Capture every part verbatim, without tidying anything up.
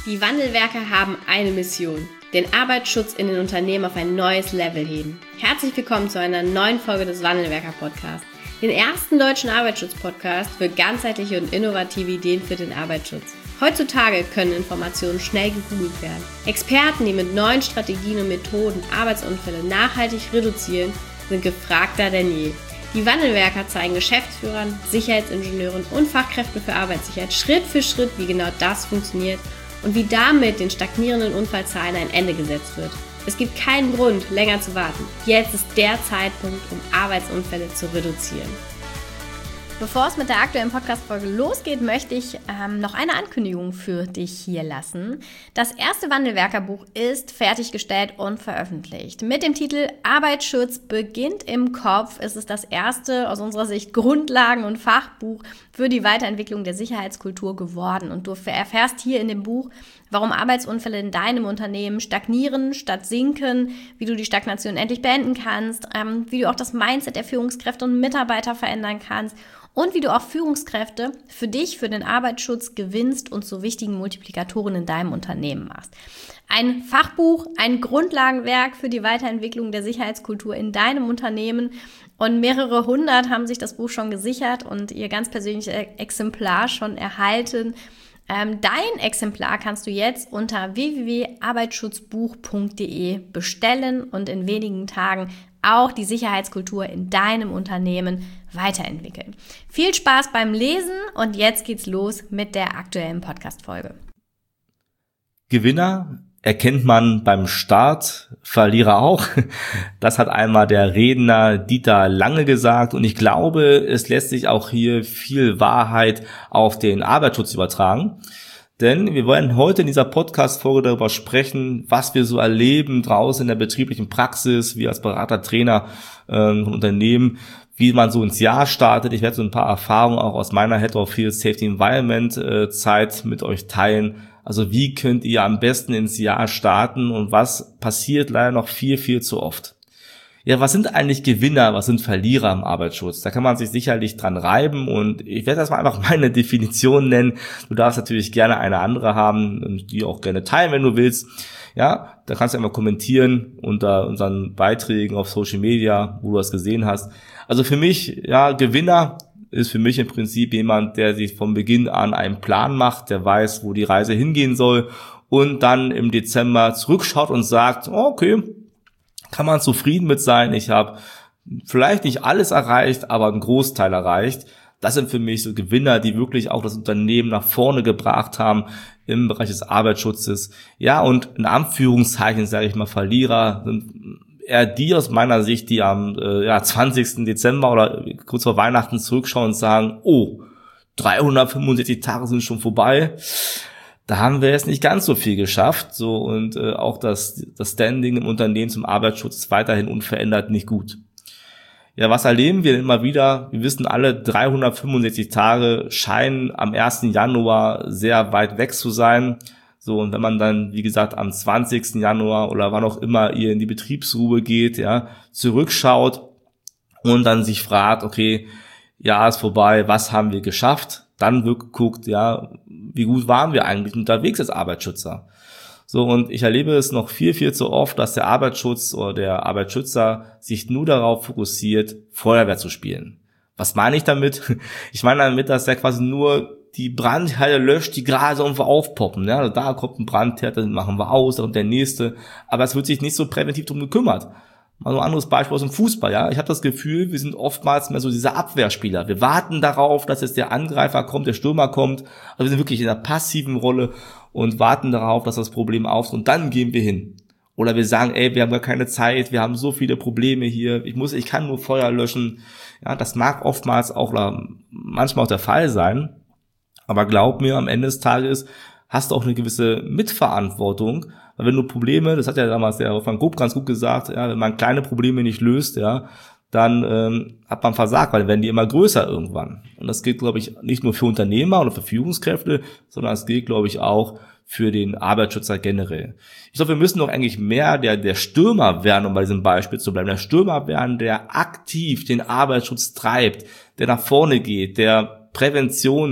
Die Wandelwerker haben eine Mission: den Arbeitsschutz in den Unternehmen auf ein neues Level heben. Herzlich willkommen zu einer neuen Folge des Wandelwerker-Podcasts, den ersten deutschen Arbeitsschutz-Podcast für ganzheitliche und innovative Ideen für den Arbeitsschutz. Heutzutage können Informationen schnell gegoogelt werden. Experten, die mit neuen Strategien und Methoden Arbeitsunfälle nachhaltig reduzieren, sind gefragter denn je. Die Wandelwerker zeigen Geschäftsführern, Sicherheitsingenieuren und Fachkräften für Arbeitssicherheit Schritt für Schritt, wie genau das funktioniert und wie damit den stagnierenden Unfallzahlen ein Ende gesetzt wird. Es gibt keinen Grund, länger zu warten. Jetzt ist der Zeitpunkt, um Arbeitsunfälle zu reduzieren. Bevor es mit der aktuellen Podcast-Folge losgeht, möchte ich ähm, noch eine Ankündigung für dich hier lassen. Das erste Wandelwerkerbuch ist fertiggestellt und veröffentlicht. Mit dem Titel Arbeitsschutz beginnt im Kopf ist es das erste, aus unserer Sicht, Grundlagen- und Fachbuch für die Weiterentwicklung der Sicherheitskultur geworden. Und du erfährst hier in dem Buch, warum Arbeitsunfälle in deinem Unternehmen stagnieren statt sinken, wie du die Stagnation endlich beenden kannst, ähm, wie du auch das Mindset der Führungskräfte und Mitarbeiter verändern kannst und wie du auch Führungskräfte für dich, für den Arbeitsschutz gewinnst und zu wichtigen Multiplikatoren in deinem Unternehmen machst. Ein Fachbuch, ein Grundlagenwerk für die Weiterentwicklung der Sicherheitskultur in deinem Unternehmen, und mehrere hundert haben sich das Buch schon gesichert und ihr ganz persönliches Exemplar schon erhalten. Ähm, dein Exemplar kannst du jetzt unter w w w punkt arbeitsschutzbuch punkt d e bestellen und in wenigen Tagen auch die Sicherheitskultur in deinem Unternehmen weiterentwickeln. Viel Spaß beim Lesen und jetzt geht's los mit der aktuellen Podcast-Folge. Gewinner erkennt man beim Start, Verlierer auch. Das hat einmal der Redner Dieter Lange gesagt und ich glaube, es lässt sich auch hier viel Wahrheit auf den Arbeitsschutz übertragen. Denn wir wollen heute in dieser Podcast-Folge darüber sprechen, was wir so erleben draußen in der betrieblichen Praxis, wir als Berater, Trainer äh, von Unternehmen, wie man so ins Jahr startet. Ich werde so ein paar Erfahrungen auch aus meiner Head of Field Safety Environment äh, Zeit mit euch teilen. Also wie könnt ihr am besten ins Jahr starten und was passiert leider noch viel, viel zu oft? Ja, was sind eigentlich Gewinner, was sind Verlierer im Arbeitsschutz? Da kann man sich sicherlich dran reiben und ich werde das mal einfach meine Definition nennen. Du darfst natürlich gerne eine andere haben und die auch gerne teilen, wenn du willst. Ja, da kannst du einmal kommentieren unter unseren Beiträgen auf Social Media, wo du das gesehen hast. Also für mich, ja, Gewinner ist für mich im Prinzip jemand, der sich von Beginn an einen Plan macht, der weiß, wo die Reise hingehen soll und dann im Dezember zurückschaut und sagt, okay, kann man zufrieden mit sein, ich habe vielleicht nicht alles erreicht, aber einen Großteil erreicht. Das sind für mich so Gewinner, die wirklich auch das Unternehmen nach vorne gebracht haben im Bereich des Arbeitsschutzes. Ja, und in Anführungszeichen, sage ich mal, Verlierer sind eher die aus meiner Sicht, die am äh, ja, zwanzigsten Dezember oder kurz vor Weihnachten zurückschauen und sagen, oh, dreihundertfünfundsechzig Tage sind schon vorbei. Da haben wir jetzt nicht ganz so viel geschafft, so und äh, auch das das Standing im Unternehmen zum Arbeitsschutz ist weiterhin unverändert nicht gut. Ja, was erleben wir denn immer wieder? Wir wissen alle, dreihundertfünfundsechzig Tage scheinen am ersten Januar sehr weit weg zu sein. So, und wenn man dann, wie gesagt, am zwanzigsten Januar oder wann auch immer ihr in die Betriebsruhe geht, ja, zurückschaut und dann sich fragt, okay, Jahr ist vorbei, was haben wir geschafft? Dann wird geguckt, ja, wie gut waren wir eigentlich unterwegs als Arbeitsschützer? So, und ich erlebe es noch viel, viel zu oft, dass der Arbeitsschutz oder der Arbeitsschützer sich nur darauf fokussiert, Feuerwehr zu spielen. Was meine ich damit? Ich meine damit, dass er quasi nur die Brandherde löscht, die gerade irgendwo aufpoppen. Ja, also da kommt ein Brandherd, den machen wir aus, da kommt der nächste. Aber es wird sich nicht so präventiv drum gekümmert. Mal so ein anderes Beispiel aus dem Fußball. Ja, ich habe das Gefühl, wir sind oftmals mehr so diese Abwehrspieler. Wir warten darauf, dass jetzt der Angreifer kommt, der Stürmer kommt. Also wir sind wirklich in einer passiven Rolle und warten darauf, dass das Problem auftritt und dann gehen wir hin. Oder wir sagen, ey, wir haben gar keine Zeit, wir haben so viele Probleme hier, ich muss, ich kann nur Feuer löschen. Ja, das mag oftmals auch oder manchmal auch der Fall sein. Aber glaub mir, am Ende des Tages hast du auch eine gewisse Mitverantwortung, weil wenn du Probleme, das hat ja damals der Wolfgang Grupp ganz gut gesagt, ja, wenn man kleine Probleme nicht löst, ja, dann ähm, hat man versagt, weil dann werden die immer größer irgendwann. Und das gilt, glaube ich, nicht nur für Unternehmer oder für Führungskräfte, sondern es gilt, glaube ich, auch für den Arbeitsschützer generell. Ich glaube, wir müssen doch eigentlich mehr der der Stürmer werden, um bei diesem Beispiel zu bleiben, der Stürmer werden, der aktiv den Arbeitsschutz treibt, der nach vorne geht, der Prävention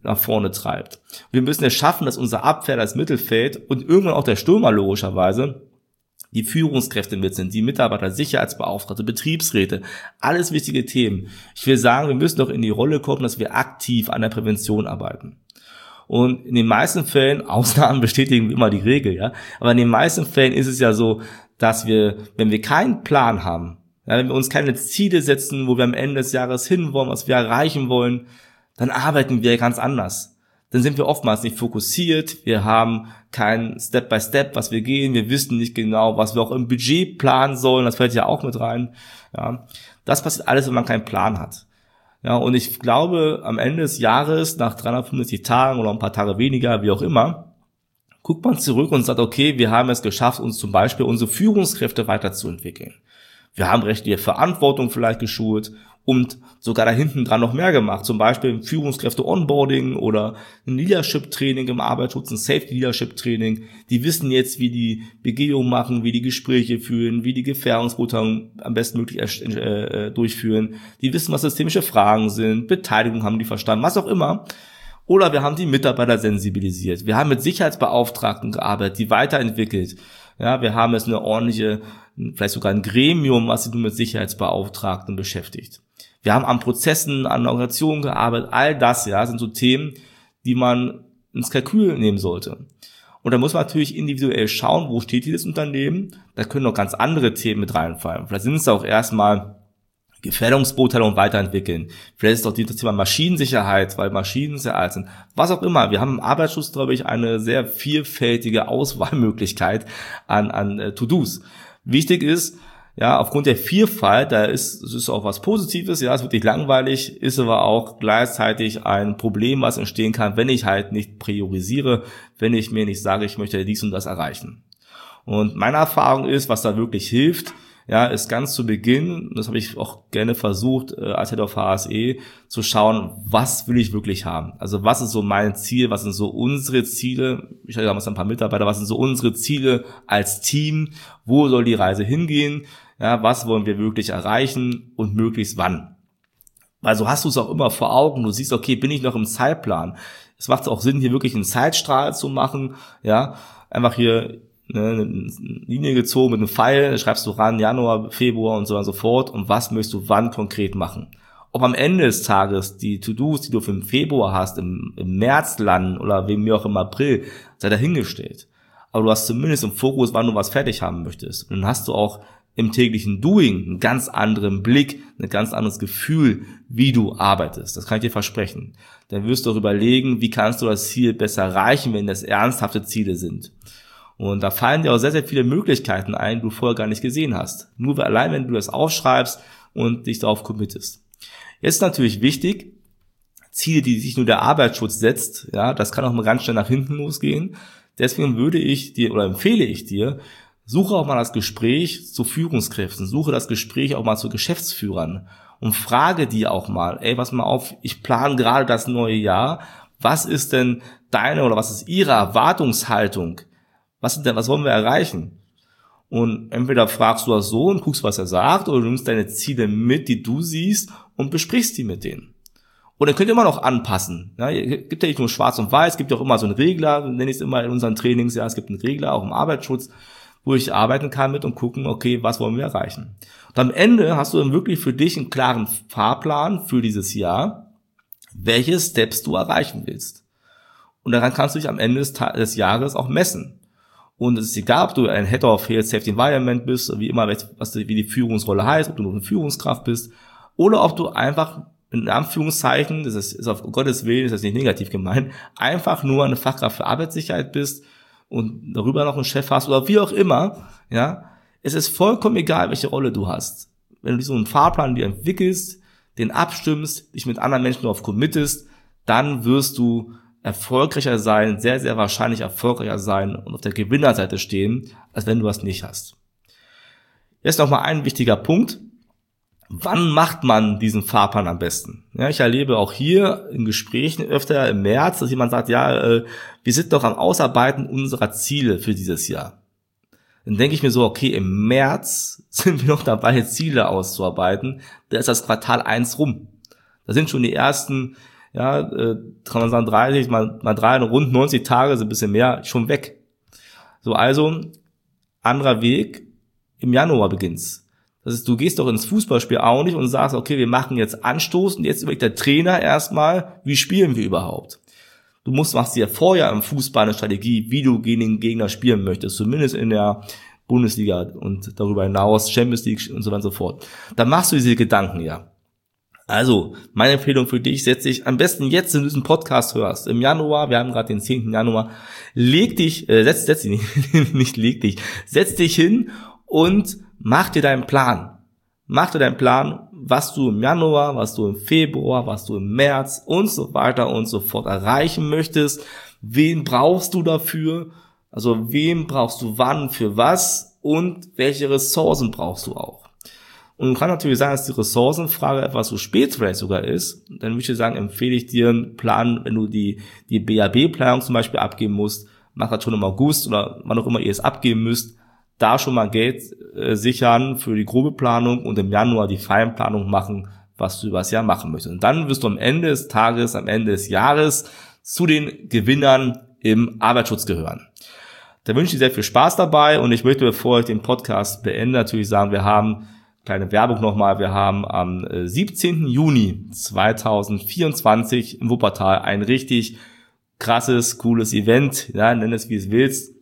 nach vorne treibt. Wir müssen es schaffen, dass unser Abwehr, das Mittelfeld und irgendwann auch der Stürmer logischerweise die Führungskräfte mit sind, die Mitarbeiter, Sicherheitsbeauftragte, Betriebsräte, alles wichtige Themen. Ich will sagen, wir müssen doch in die Rolle kommen, dass wir aktiv an der Prävention arbeiten. Und in den meisten Fällen, Ausnahmen bestätigen immer die Regel, ja, aber in den meisten Fällen ist es ja so, dass wir, wenn wir keinen Plan haben, ja, wenn wir uns keine Ziele setzen, wo wir am Ende des Jahres hinwollen, was wir erreichen wollen, dann arbeiten wir ganz anders. Dann sind wir oftmals nicht fokussiert, wir haben kein Step by Step, was wir gehen, wir wissen nicht genau, was wir auch im Budget planen sollen, das fällt ja auch mit rein. Ja, das passiert alles, wenn man keinen Plan hat. Ja, und ich glaube, am Ende des Jahres, nach dreihundertfünfzig Tagen oder ein paar Tage weniger, wie auch immer, guckt man zurück und sagt, okay, wir haben es geschafft, uns zum Beispiel unsere Führungskräfte weiterzuentwickeln. Wir haben rechtliche Verantwortung vielleicht geschult und sogar da hinten dran noch mehr gemacht. Zum Beispiel Führungskräfte-Onboarding oder ein Leadership-Training im Arbeitsschutz, ein Safety-Leadership-Training. Die wissen jetzt, wie die Begehung machen, wie die Gespräche führen, wie die Gefährdungsbeurteilung am bestmöglich äh, durchführen. Die wissen, was systemische Fragen sind, Beteiligung haben die verstanden, was auch immer. Oder wir haben die Mitarbeiter sensibilisiert. Wir haben mit Sicherheitsbeauftragten gearbeitet, die weiterentwickelt. Ja, wir haben jetzt eine ordentliche, vielleicht sogar ein Gremium, was sich nur mit Sicherheitsbeauftragten beschäftigt. Wir haben an Prozessen, an Organisationen gearbeitet. All das, ja, sind so Themen, die man ins Kalkül nehmen sollte. Und da muss man natürlich individuell schauen, wo steht dieses Unternehmen. Da können noch ganz andere Themen mit reinfallen. Vielleicht sind es auch erstmal Gefährdungsbeurteilung weiterentwickeln. Vielleicht ist auch das Thema Maschinensicherheit, weil Maschinen sehr alt sind. Was auch immer. Wir haben im Arbeitsschutz, glaube ich, eine sehr vielfältige Auswahlmöglichkeit an, an äh, To-Dos. Wichtig ist, ja, aufgrund der Vielfalt, da ist, es ist auch was Positives, ja, es ist wirklich langweilig, ist aber auch gleichzeitig ein Problem, was entstehen kann, wenn ich halt nicht priorisiere, wenn ich mir nicht sage, ich möchte dies und das erreichen. Und meine Erfahrung ist, was da wirklich hilft, ja, ist ganz zu Beginn, das habe ich auch gerne versucht, äh, als Head of H S E, zu schauen, was will ich wirklich haben? Also was ist so mein Ziel, was sind so unsere Ziele? Ich hatte damals ein paar Mitarbeiter, was sind so unsere Ziele als Team? Wo soll die Reise hingehen? Ja, was wollen wir wirklich erreichen und möglichst wann? Weil so hast du es auch immer vor Augen, du siehst, okay, bin ich noch im Zeitplan? Es macht auch Sinn, hier wirklich einen Zeitstrahl zu machen, ja, einfach hier eine Linie gezogen mit einem Pfeil, da schreibst du ran, Januar, Februar und so weiter und so fort, und was möchtest du wann konkret machen. Ob am Ende des Tages die To-Dos, die du für den Februar hast, im, im März landen oder wegen mir auch im April, sei dahingestellt. Aber du hast zumindest im Fokus, wann du was fertig haben möchtest. Und dann hast du auch im täglichen Doing einen ganz anderen Blick, ein ganz anderes Gefühl, wie du arbeitest. Das kann ich dir versprechen. Dann wirst du auch überlegen, wie kannst du das Ziel besser erreichen, wenn das ernsthafte Ziele sind. Und da fallen dir auch sehr, sehr viele Möglichkeiten ein, die du vorher gar nicht gesehen hast. Nur allein, wenn du das aufschreibst und dich darauf committest. Jetzt ist natürlich wichtig, Ziele, die sich nur der Arbeitsschutz setzt, ja, das kann auch mal ganz schnell nach hinten losgehen. Deswegen würde ich dir oder empfehle ich dir, suche auch mal das Gespräch zu Führungskräften, suche das Gespräch auch mal zu Geschäftsführern und frage die auch mal, ey, pass mal auf, ich plane gerade das neue Jahr, was ist denn deine oder was ist ihre Erwartungshaltung? Was sind denn, was wollen wir erreichen? Und entweder fragst du das so und guckst, was er sagt, oder du nimmst deine Ziele mit, die du siehst, und besprichst die mit denen. Und dann könnt ihr immer noch anpassen. Ja, es gibt ja nicht nur schwarz und weiß, es gibt ja auch immer so einen Regler, nenne ich es immer in unseren Trainings, ja, es gibt einen Regler, auch im Arbeitsschutz, wo ich arbeiten kann mit und gucken, okay, was wollen wir erreichen? Und am Ende hast du dann wirklich für dich einen klaren Fahrplan für dieses Jahr, welche Steps du erreichen willst. Und daran kannst du dich am Ende des, Ta- des Jahres auch messen. Und es ist egal, ob du ein Head of Health Safety Environment bist, wie immer, was wie die Führungsrolle heißt, ob du nur eine Führungskraft bist, oder ob du einfach in Anführungszeichen, das ist, ist auf Gottes Willen, ist das nicht negativ gemeint, einfach nur eine Fachkraft für Arbeitssicherheit bist und darüber noch einen Chef hast oder wie auch immer, ja. Es ist vollkommen egal, welche Rolle du hast. Wenn du so einen Fahrplan dir entwickelst, den abstimmst, dich mit anderen Menschen darauf committest, dann wirst du erfolgreicher sein, sehr, sehr wahrscheinlich erfolgreicher sein und auf der Gewinnerseite stehen, als wenn du das nicht hast. Jetzt nochmal ein wichtiger Punkt. Wann macht man diesen Fahrplan am besten? Ja, ich erlebe auch hier in Gesprächen öfter im März, dass jemand sagt, ja, äh, wir sind doch am Ausarbeiten unserer Ziele für dieses Jahr. Dann denke ich mir so, okay, im März sind wir noch dabei, Ziele auszuarbeiten. Da ist das Quartal eins rum. Da sind schon die ersten ja, äh, kann man sagen dreißig mal, mal drei, rund neunzig Tage, so ein bisschen mehr, schon weg. So, also, anderer Weg, im Januar beginnst. Das ist, du gehst doch ins Fußballspiel auch nicht und sagst, okay, wir machen jetzt Anstoß und jetzt überlegt der Trainer erstmal, wie spielen wir überhaupt? Du musst, machst dir vorher im Fußball eine Strategie, wie du gegen den Gegner spielen möchtest, zumindest in der Bundesliga und darüber hinaus Champions League und so weiter und so fort. Dann machst du diese Gedanken ja. Also, meine Empfehlung für dich, setz dich am besten jetzt, wenn du diesen Podcast hörst, im Januar, wir haben gerade den zehnten Januar, leg dich, äh, setz, setz dich nicht, nicht leg dich, setz dich hin und mach dir deinen Plan. Mach dir deinen Plan, was du im Januar, was du im Februar, was du im März und so weiter und so fort erreichen möchtest. Wen brauchst du dafür? Also, wen brauchst du wann für was und welche Ressourcen brauchst du auch? Und man kann natürlich sagen, dass die Ressourcenfrage etwas zu spät vielleicht sogar ist. Dann würde ich sagen, empfehle ich dir einen Plan, wenn du die die B A B-Planung zum Beispiel abgeben musst, mach das schon im August oder wann auch immer ihr es abgeben müsst, da schon mal Geld äh, sichern für die grobe Planung und im Januar die Feinplanung machen, was du über das Jahr machen möchtest. Und dann wirst du am Ende des Tages, am Ende des Jahres zu den Gewinnern im Arbeitsschutz gehören. Da wünsche ich dir sehr viel Spaß dabei und ich möchte, bevor ich den Podcast beende, natürlich sagen, wir haben, kleine Werbung nochmal, wir haben am siebzehnten Juni zweitausendvierundzwanzig im Wuppertal ein richtig krasses, cooles Event, ja, nenn es wie es willst,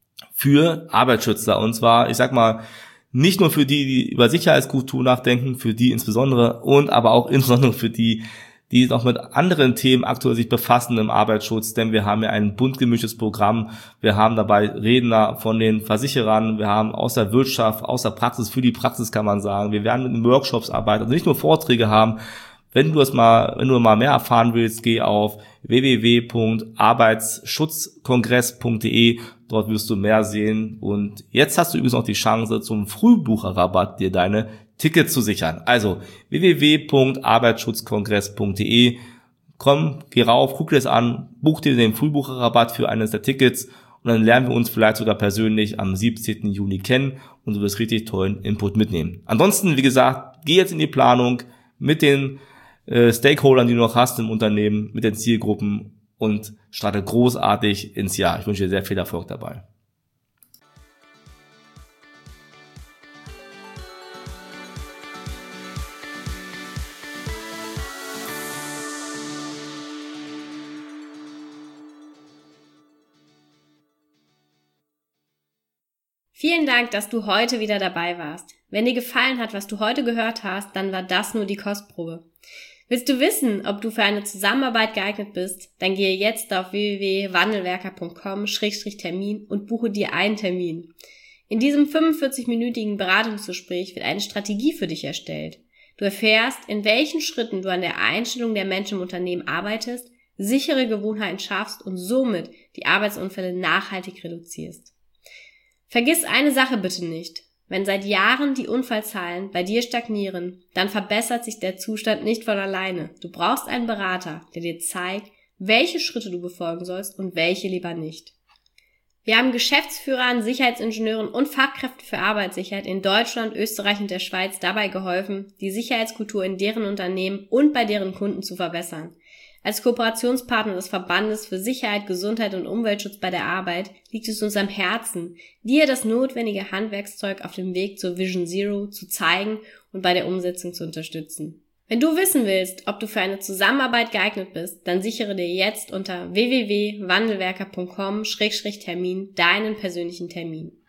für Arbeitsschützer. Und zwar, ich sag mal, nicht nur für die, die über Sicherheitskultur nachdenken, für die insbesondere und aber auch insbesondere für die, die noch mit anderen Themen aktuell sich befassen im Arbeitsschutz, denn wir haben ja ein bunt gemischtes Programm. Wir haben dabei Redner von den Versicherern, wir haben aus der Wirtschaft, aus der Praxis, für die Praxis kann man sagen. Wir werden mit Workshops arbeiten, also nicht nur Vorträge haben. Wenn du das mal, wenn du mal mehr erfahren willst, geh auf w w w punkt arbeitsschutzkongress punkt de. Dort wirst du mehr sehen. Und jetzt hast du übrigens noch die Chance, zum Frühbucherrabatt dir deine Tickets zu sichern. Also w w w punkt arbeitsschutzkongress punkt de. Komm, geh rauf, guck dir das an, buch dir den Frühbucherrabatt für eines der Tickets und dann lernen wir uns vielleicht sogar persönlich am siebzehnten Juni kennen und du wirst richtig tollen Input mitnehmen. Ansonsten, wie gesagt, geh jetzt in die Planung mit den äh, Stakeholdern, die du noch hast im Unternehmen, mit den Zielgruppen und starte großartig ins Jahr. Ich wünsche dir sehr viel Erfolg dabei. Vielen Dank, dass du heute wieder dabei warst. Wenn dir gefallen hat, was du heute gehört hast, dann war das nur die Kostprobe. Willst du wissen, ob du für eine Zusammenarbeit geeignet bist? Dann gehe jetzt auf w w w punkt wandelwerker punkt com Schrägstrich Termin und buche dir einen Termin. In diesem fünfundvierzig-minütigen Beratungsgespräch wird eine Strategie für dich erstellt. Du erfährst, in welchen Schritten du an der Einstellung der Menschen im Unternehmen arbeitest, sichere Gewohnheiten schaffst und somit die Arbeitsunfälle nachhaltig reduzierst. Vergiss eine Sache bitte nicht. Wenn seit Jahren die Unfallzahlen bei dir stagnieren, dann verbessert sich der Zustand nicht von alleine. Du brauchst einen Berater, der dir zeigt, welche Schritte du befolgen sollst und welche lieber nicht. Wir haben Geschäftsführern, Sicherheitsingenieuren und Fachkräften für Arbeitssicherheit in Deutschland, Österreich und der Schweiz dabei geholfen, die Sicherheitskultur in deren Unternehmen und bei deren Kunden zu verbessern. Als Kooperationspartner des Verbandes für Sicherheit, Gesundheit und Umweltschutz bei der Arbeit liegt es uns am Herzen, dir das notwendige Handwerkszeug auf dem Weg zur Vision Zero zu zeigen und bei der Umsetzung zu unterstützen. Wenn du wissen willst, ob du für eine Zusammenarbeit geeignet bist, dann sichere dir jetzt unter w w w punkt wandelwerker punkt com Schrägstrich Termin deinen persönlichen Termin.